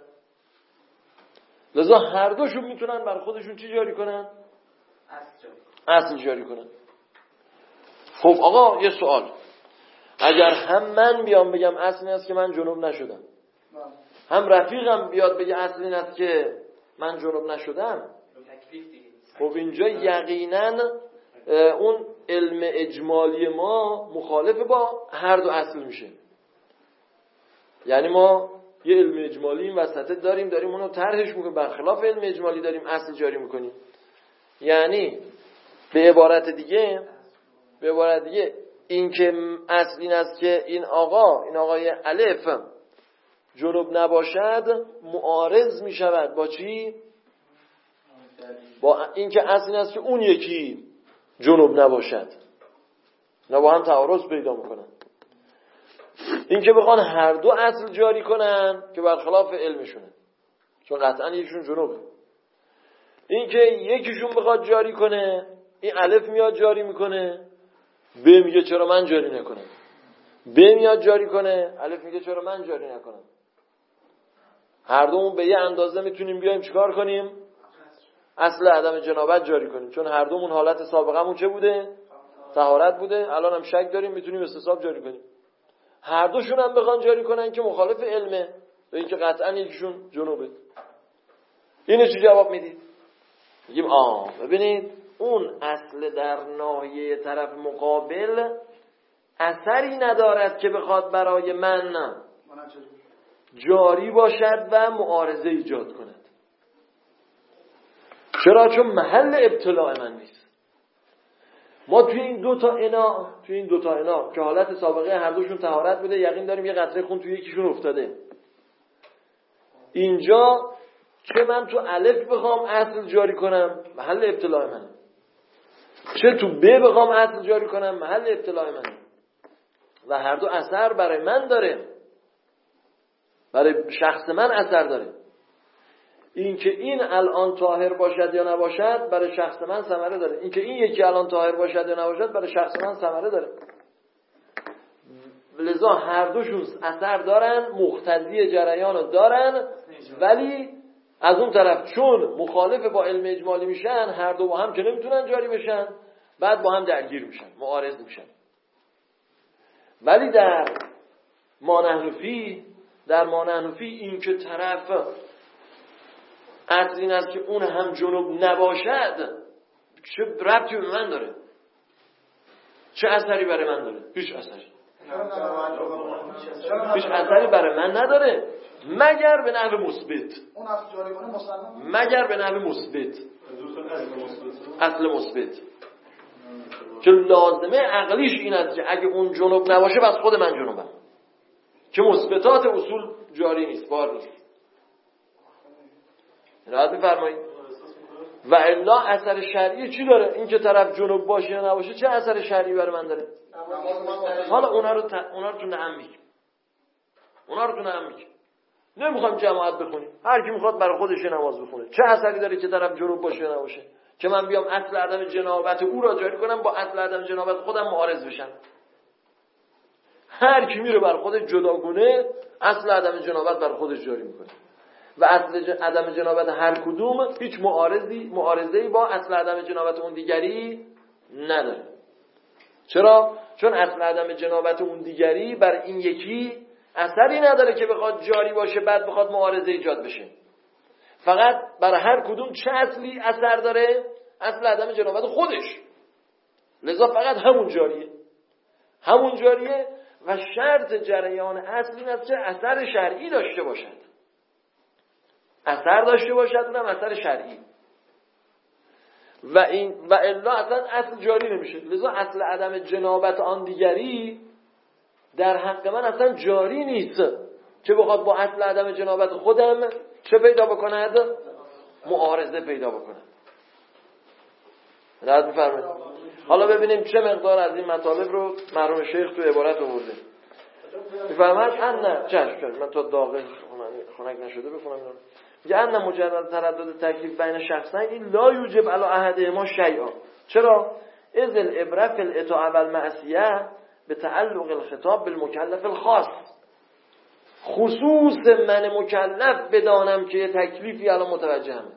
لذا هر دوشون میتونن بر خودشون چی جاری کنن؟ اصل جاری کنن. خب آقا یه سوال، اگر هم من بیام بگم اصل این است که من جنوب نشدم، هم رفیقم بیاد بگه اصل این است که من جنوب نشدم، خب اینجا یقینا اون علم اجمالی ما مخالف با هر دو اصل میشه. یعنی ما یه علم اجمالی این وسطه داریم اونو طرحش میکنیم، برخلاف علم اجمالی داریم اصل جاری میکنیم. یعنی به عبارت دیگه این که اصل این است که این آقای الف جنوب نباشد معارض میشود با چی؟ با این که اصل این است که اون یکی جنوب نباشد، نه با هم تعارض پیدا میکنن. این که بخوان هر دو اصل جاری کنن که برخلاف علمشونه، چون قطعا یکیشون جنوبه. این که یکیشون بخواد جاری کنه، این الف میاد جاری میکنه، ب میگه چرا من جاری نکنم، ب میاد جاری کنه، الف میگه چرا من جاری نکنم. هر دومون به یه اندازه میتونیم بیایم چیکار کنیم؟ اصل عدم جنابت جاری کنیم، چون هر دومون حالت سابقمون چه بوده؟ طهارت بوده. الان هم شک داریم، میتونیم استصحاب جاری کنیم. هر دوشون هم بخوان جاری کنن که مخالف علمه، به اینکه قطعا یکیشون جنوبه. اینو چی جواب میدید؟ میگیم ببینید اون اصل در ناحیه طرف مقابل اثری ندارد که بخواد برای من جاری باشد و معارضه ایجاد کند. چرا؟ چون محل ابتلاع من نیست. ما توی این دو تا انا که حالت سابقه هر دوشون طهارت بوده، یقین داریم یه قطره خون توی یکیشون افتاده. اینجا چه من تو الف بخوام اصل جاری کنم محل ابتلاع منه، چه تو ب بخوام اصل جاری کنم محل ابتلاع منه، و هر دو اثر برای من داره، برای شخص من اثر داره. این که این الان طاهر باشد یا نباشد برای شخص من ثمره داره، این که این یکی الان طاهر باشد یا نباشد برای شخص من ثمره داره. لذا هر دوشون اثر دارن، مقتضی جریان رو دارن، ولی از اون طرف چون مخالف با علم اجمالی میشن، هر دو با هم که نمیتونن جاری بشن، بعد با هم درگیر میشن، معارض میشن. ولی در ما نحن فی این که طرف اصل این است که اون هم جنوب نباشد، چه ربطی به من داره؟ چه اثری برای من داره؟ هیچ اثری برای من نداره، مگر به نحو مثبت. اصل مثبت که لازمه عقلیش این است که اگه اون جنوب نباشه بس خود من جنوبم، که مثبتات اصول جاری نیست، بار نیست. راحت می‌فرمایید؟ و الا اثر شرعی چی داره؟ این که طرف جنوب باشه یا نباشه چه اثر شرعی برای من داره؟ حالا اونا رو تو نعم میگیم. نمیخوام جماعت بخونیم، هر کی میخواد برای خودش نماز بخونه. چه اثری داره که طرف جنوب باشه یا نباشه؟ که من بیام اصل عدم جنابت او را جاری کنم با اصل عدم جنابت خودم معارض بشم. هر کی میره برای خودش جداگونه اصل عدم جنابت برای خودش جاری میکنه و اصل عدم جنابت هر کدوم هیچ معارضه‌ای با اصل عدم جنابت اون دیگری نداره. چرا؟ چون اصل عدم جنابت اون دیگری بر این یکی اثری نداره که بخواد جاری باشه بعد بخواد معارضه ایجاد بشه. فقط برای هر کدوم چه اصلی اثر داره؟ اصل عدم جنابت خودش. لذا فقط همون جاریه و شرط جریان اصلی این است که اثر شرعی داشته باشد. اونم اثر شرعی. و الا اصلا اصل جاری نمیشه. لذا اصل عدم جنابت آن دیگری در حق من اصلا جاری نیست که بخواد با اصل عدم جنابت خودم چه پیدا بکند؟ معارضه پیدا بکند. راحت می‌فرمایید؟ حالا ببینیم چه مقدار از این مطالب رو مرحوم شیخ تو عبارت آورده. میفرماد ان چشم من تا داغ خنک نشده بخونم اینا. میگه ان مجرد تردد تکلیف بین شخصین این لا یوجب علی احدهما شیئا. چرا؟ اذ العبره فی الاطاعه والمعصیه به تعلق الخطاب بالمکلف الخاص. خصوص من مکلف بدانم که یه تکلیفی الان متوجهمه،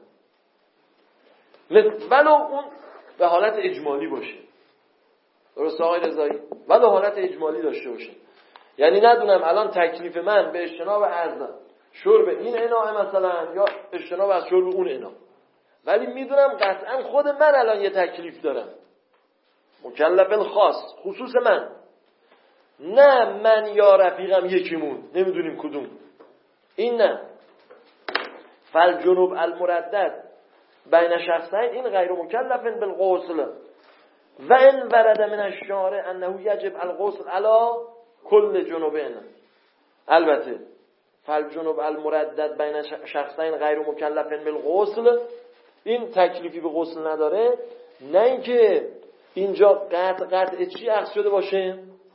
ولو اون به حالت اجمالی باشه. درست آقای رضایی؟ ولو حالت اجمالی داشته باشه، یعنی ندونم الان تکلیف من به اجتناب از شرب این اناء مثلا یا اجتناب از شرب اون اناء، ولی میدونم قطعا خود من الان یه تکلیف دارم، مکلف الخاص، خصوص من، نه من یا رفیقم یکیمون نمیدونیم کدوم. این نه. فالجنوب المردد بین شخصین این غیر مکلف بالغسل و ان ورد من الشارع انه یجب الغسل علی کل جنوبین. البته فالجنوب المردد بین شخصین غیر مکلف بالغسل، این تکلیفی به غسل نداره، نه اینکه اینجا قطع چی اخذ شده باشه،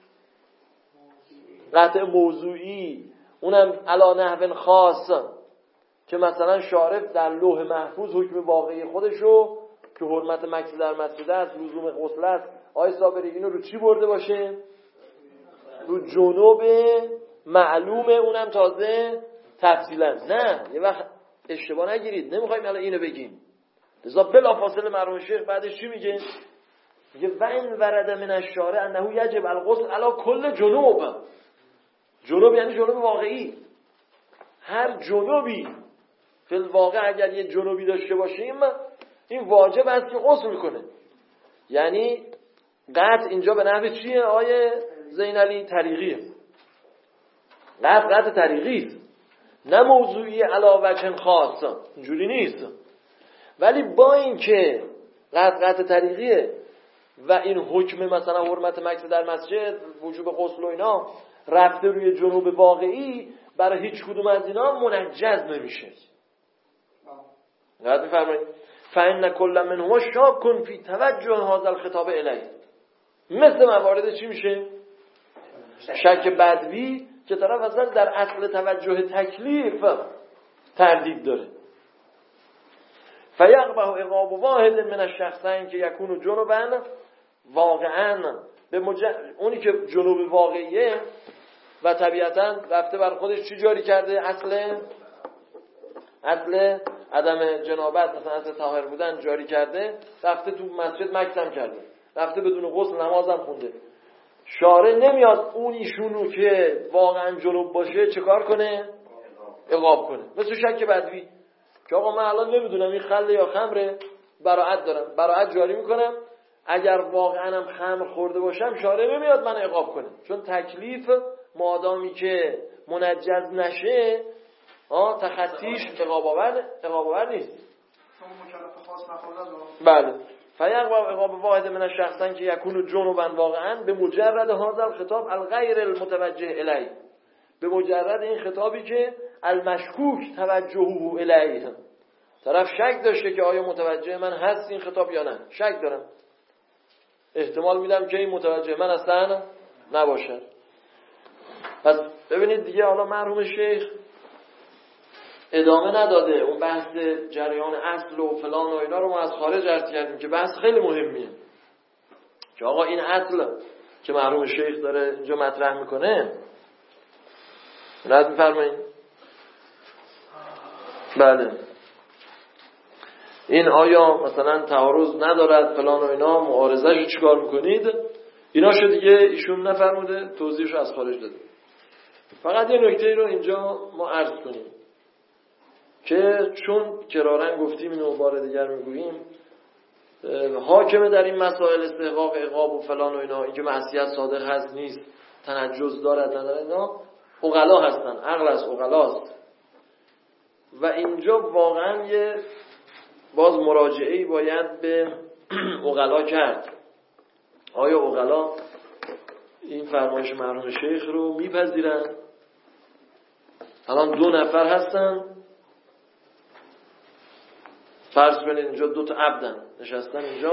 قطع موضوعی، اونم علا نحو خاص، که مثلا شارع در لوح محفوظ حکم واقعی خودشو که حرمت مکث در مسجد است، لزوم غسل است، آیه صابری اینو رو چی برده باشه؟ رو جنوب معلومه، اونم تازه تفصیلا. نه یه وقت اشتباه نگیرید، نمیخوایم الان اینو بگیم. لذا بلافاصله مرحوم شیخ بعدش چی میگه؟ میگه و این ورد من الشارع انه یجب الغسل علی کل جنوب. جنوب یعنی جنوب واقعی، هر جنوبی فی الواقع اگر یه جنوبی داشته باشیم این واجب است که غسل کنه. یعنی قطع اینجا به نحو چیه آیه زینالی؟ طریقیه. قطع طریقی، نه موضوعی علا وجه خاص، اینجوری نیست. ولی با این که قطع طریقیه و این حکم مثلا حرمت مکث در مسجد، وجوب غسل و اینا رفته روی جنوب واقعی، برای هیچ کدوم از اینا منجز نمیشه. دقت می‌فرمایید؟ فإن كل منهما شاک فی توجه هذا الخطاب الیه. مثل موارد چی میشه؟ شک بدوی که طرف اصلا در اصل توجه تکلیف تردید داره. فیقبح عقاب واحد من الشخصین که یکون جنوبا واقعا به اونی که جنوب واقعیه و طبیعتا رفته بر خودش چی جاری کرده؟ اصل عدم جنابت، مثلا اصل طاهر بودن جاری کرده، رفته تو مسجد مکث کرده، رفته بدون غسل نمازم خونده. شارع نمیاد اون ایشونو که واقعا جنوب باشه چه کار کنه؟ عقاب کنه. مثل شک بدوی که آقا من الان نمیدونم این خله یا خمره، براعت دارم، براعت جاری میکنم، اگر واقعا هم خمر خورده باشم شارع نمیاد من عقاب کنه، چون تکلیف مادامی که منجز نشه تخطیش عقاب آور نیست. مکلف خاص نخورده. بله. فیقبح عقاب واحد من الشخصین که یکون جنوبا واقعا به مجرد هذا الخطاب الغیر المتوجه الیه، به مجرد این خطابی که المشکوک توجهه الیه، طرف شک داشته که آیا متوجه من هست این خطاب یا نه، شک دارم، احتمال میدم که این متوجه من اصلا نباشد. پس ببینید دیگه حالا مرحوم شیخ ادامه نداده اون بحث جریان اصل و فلان و اینا رو ما از خارج عرض کردیم که بحث خیلی مهمیه که آقا این اصل که مرحوم شیخ داره اینجا مطرح میکنه، رد میفرمایید؟ بله، این آیا مثلا تعارض ندارد فلان و اینا، معارضه‌شو چیکار میکنید؟ ایناشو دیگه ایشون نفرموده، توضیحشو از خارج داده. فقط یه نکته رو اینجا ما عرض کنیم که چون کرارن گفتیم اینو بار دیگر میگوییم، حاکمه در این مسائل استحقاق عقاب و فلان و اینا، اینکه معصیت صادق هست نیست، تنجس دارد نداره، اینا عقلا هستن، عقل از عقلاست. و اینجا واقعا یه باز مراجعه‌ای باید به عقلا کرد. آیا عقلا این فرمایش مرحوم شیخ رو میپذیرن؟ الان 2 نفر هستن فرض کنید اینجا 2 تا عبدن نشستن اینجا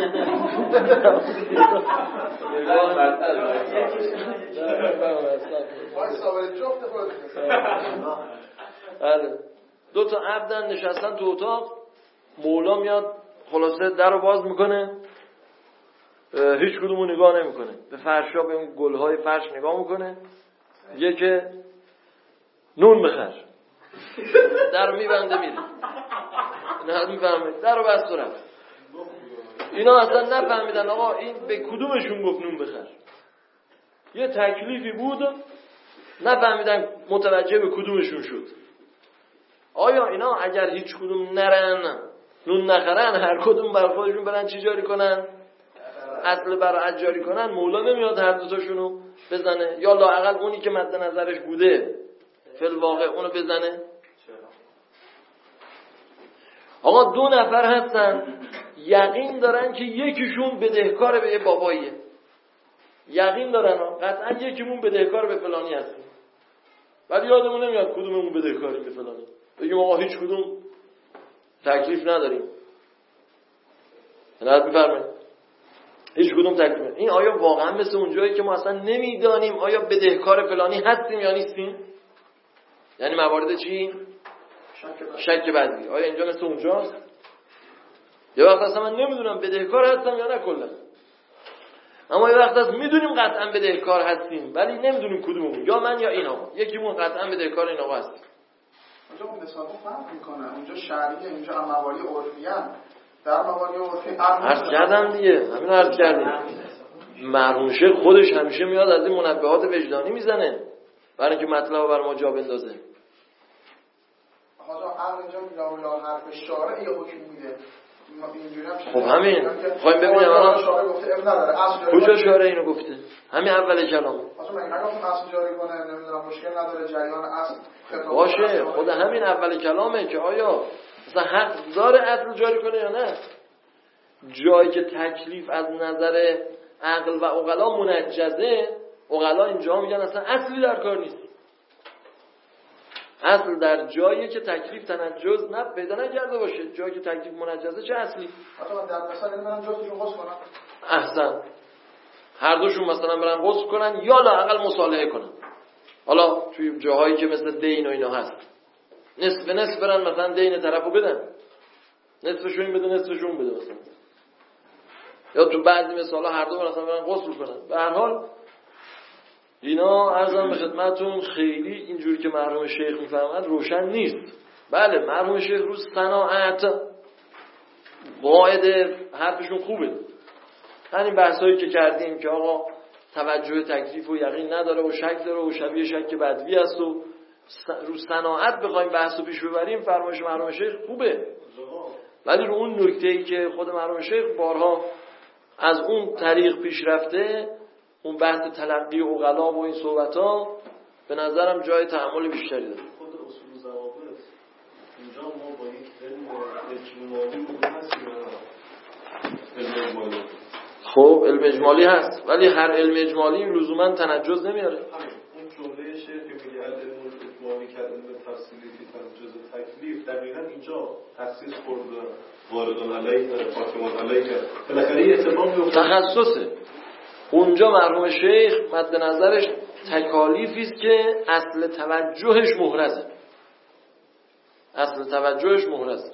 بله 2 تا عبدن نشستن تو اتاق، مولا میاد خلاصه در رو باز میکنه، هیچ کدومو نگاه نمیکنه، به فرشا به اون گلهای فرش نگاه میکنه، میگه که نون بخر، در میبنده میره، نه میفهمید در رو بست و رفت. اینا اصلا نفهمیدن آقا این به کدومشون گفت نون بخر، یه تکلیفی بود نفهمیدن متوجه به کدومشون شد. آیا اینا اگر هیچ کدوم نرن نون نخرن، هر کدوم بر خودشون برن چی جاری کنن؟ اصل برای جاری کنن، مولا نمیاد هر دوتاشونو بزنه؟ یا لااقل اونی که مد نظرش بوده فی الواقع اونو بزنه؟ آقا 2 نفر هستن یقین دارن که یکیشون بدهکار به یه باباییه، یقین دارن قطعا یکیمون بدهکار به فلانی هستیم، ولی یادمون نمیاد کدوممون بدهکاریم به فلانی، بگیم آقا هیچ کدوم تکلیف نداریم. نظر بفرمایید هیچ کدوم تکلیف نداریم. این آیا واقعا مثل اونجایی که ما اصلا نمیدانیم آیا بدهکار فلانی هستیم یا نیستیم؟ یعنی موارد چی؟ شک بدوی. آیا اینجا مثل اونجاست؟ یه وقت اصلا من نمیدونم بدهکار هستم یا نه کلا، اما یه وقت هست میدونیم قطعا بدهکار هستیم ولی نمیدونیم کدوممون، یا من یا این آقا، یکیمون قطعا بدهکار این آقا هست. اونجا اون مثال فرق میکنه، اونجا شرعیه، اینجا موالی عرفیه. در موالی عرفی عرض کردم دیگه، همین عرض کردیم. مرحوم شیخ خودش همیشه میاد از این منبهات وجدانی میزنه برای اینکه مطلب بر ما جا بندازه. حالا عقل اینجا لا حرف شارع یه حکم میده. خب همین خواهیم ببینیم الان کجا شارع اینو گفته؟ همین اول کلام. اصلا من نگفتم اصل جاری کنه، نمیدونم مشکل نداره جریان اصل باشه، خود همین اول کلامه که آیا مثلا حق داره اصل جاری کنه یا نه. جایی که تکلیف از نظر عقل و عقلا منجزه، عقلا اینجا میگن اصلا اصلی در کار نیست. اصل در جایی که تکلیف تنجز نه پیدا نکرده باشه، جایی که تکلیف منجزه چه اصلی؟ مثلا در مثلا منم جفتشون غسل کنم. احسن، هر دوشون مثلا برن غسل کنن یا لااقل مصالحه کنن. حالا توی جاهایی که مثل دین و اینا هست نصف به نصف برن مثلا دین طرفو بدن، نصفشون این بده نصفشون بده مثلا، یا تو بعضی مثالا هر دو مثلا برن غسل کنن. به هر حال اینا عرضم به خدمتون خیلی اینجور که مرحوم شیخ میفهمند روشن نیست. بله مرحوم شیخ روز صناعت قاعده حرفشون خوبه، همین بحثایی که کردیم که آقا توجه تکلیف و یقین نداره و شک داره و شبیه شک بدوی است و رو صناعت بخوایم بحثو پیش ببریم فرمایش مرحوم شیخ خوبه، ولی رو اون نکته‌ای که خود مرحوم شیخ بارها از اون طریق پیش رفته، اون بحث تلقی و عقلا و این صحبت‌ها به نظرم جای تأمل بیشتری داره. خود اصول ضوابط اینجا ما با یک علم اجمالی هستیم. علم اجمالی خب علم اجمالی هست ولی هر علم اجمالی لزوما تنجز نمیاره. اون جمله شیخ که میگه علم اجمالی کردن به تفصیلی فی تنجز تکلیف، دقیقاً اینجا تخصیص خورده واردون علیه حاکمون علیه، بالاخره اتفاق میفته تخصصه. اونجا مرحوم شیخ مد نظرش تکالیفی است که اصل توجهش محرزه، اصل توجهش محرزه.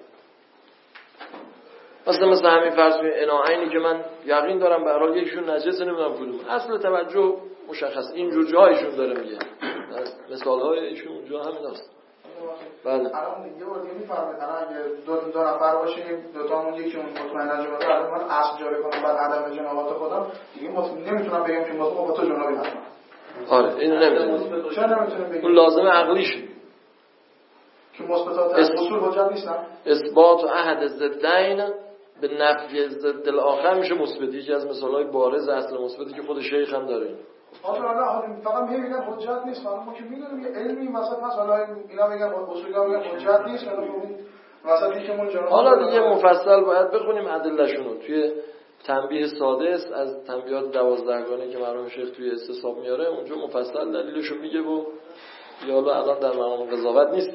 مثلا همین فرض کنید اناعینی که من یقین دارم به هر حال یکیشون نجسه، نمیدونم کدوم، اصل توجه مشخص، اینجور جاهایشون داره میگه، مثال های ایشون اونجا همین هست. بله الان دیگه وقتی میفرمایید الان اگه دو نفر باشیم دو تامون یکی اون مطمئن جنابه، الان من اصل جاری کنم بعد عدم جنابت خودم دیگه نمیتونم بگم که مطمئن با تو جنابی هستم. آره اینو نمیتونم. چرا نمیتونم بگم؟ اون لازمه عقلیشه که مثبتات اصول حجت نیستن. اثبات و احد ضدین به نفی ضد الاخر میشه مثبت. یکی از مثالهای بارز اصل مثبتی که خود شیخ هم داره. حالا فقط میگن حجت نیست، حالا ما که میدونیم یه علمی وسط هست، حالا اینا میگن اصولا میگن حجت نیست، وسطی که اون جناب حالا دیگه مفصل باید بخونیم ادله‌شونو. توی تنبیه سادس از تنبیهات 12گانه که مرحوم شیخ توی استصحاب میاره اونجا مفصل دلیلشو میگه و یا الان در مقام قضاوت نیستیم ما.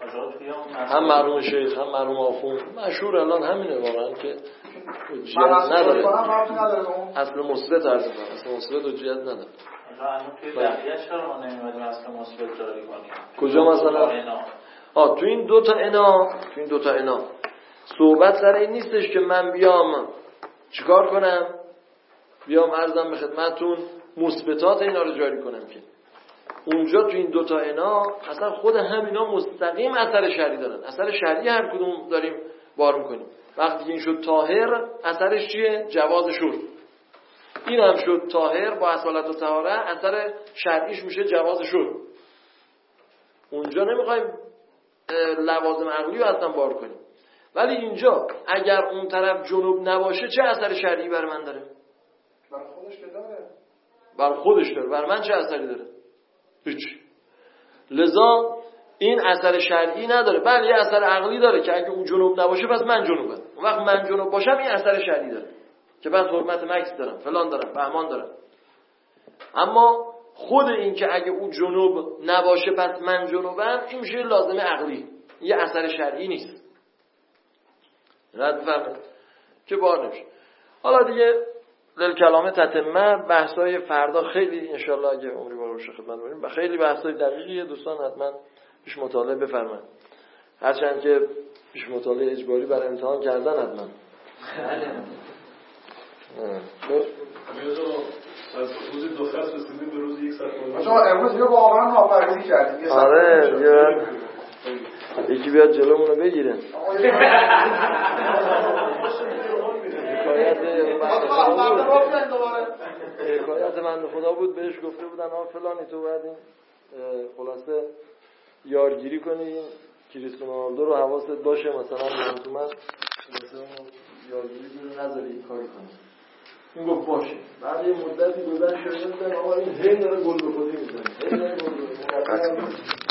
هم مرحوم شیخ هم مرحوم آخوند مشهور الان همینه واقعا که من نداره نداره اصل مثبت عرض کنم اصل مثبت حجیت نداره. توی بقیه چرا ما نمی‌اومدیم اصل مثبت جاری کنیم؟ کجا مثلا؟ تو این دو تا انا صحبت سر این نیستش که من بیام چیکار کنم، بیام عرضم به خدمتتون مثبتات اینا رو جاری کنم که اونجا تو این دو تا انا اصلا خود همینا مستقیم اثر شرعی دارن. اثر شرعی هر کدوم داریم بار میکنیم. وقتی این شد طاهر اثرش چیه؟ جواز شرب. این هم شد طاهر با اصالت و طهاره، اثر شرعیش میشه جواز شرب. اونجا نمیخوایم لوازم عقلی رو اصلا بار کنیم. ولی اینجا اگر اون طرف جنوب نباشه چه اثر شرعی بر من داره؟ بر خودش که داره. بر خودش داره. بر من چه اثری داره؟ هیچ. لذا این اثر شرعی نداره، بله یه اثر عقلی داره که اگه اون جنوب نباشه پس من جنوبم. اون وقت من جنوب باشم این اثر شرعی داره که پس حرمت مکث دارم، فلان دارم، بهمان دارم. اما خود این که اگه اون جنوب نباشه پس من جنوبم، این میشه لازمه عقلی، یه اثر شرعی نیست. رد فهمید که بار نمیشه. حالا دیگه للکلام تتمه، بحثای فردا خیلی انشالله اگه عمری باشه خدمت بریم و خیلی بحثای دقیقیه. دوستان حتما پیش مطالعه بفرمایید، هرچند که پیش مطالعه اجباری برای امتحان کردن حتما. از روز دو خط رسیدیم به روز یک ساعت کنیم. شما امروز دیگه واقعا ناپرهیزی کردیم. آره یکی بیاد جلومونو بگیره. حکایت من خدا بود، بهش گفته بودن فلانی تو باید این خلاصه یارگیری کنی کریستیانو رونالدو رو، حواست باشه مثلا من یارگیری رو نذاری کاری کنی. این گفت باشه. بعد یه مدتی گذشت شده آقا این هی داره گل به خودی میزنه.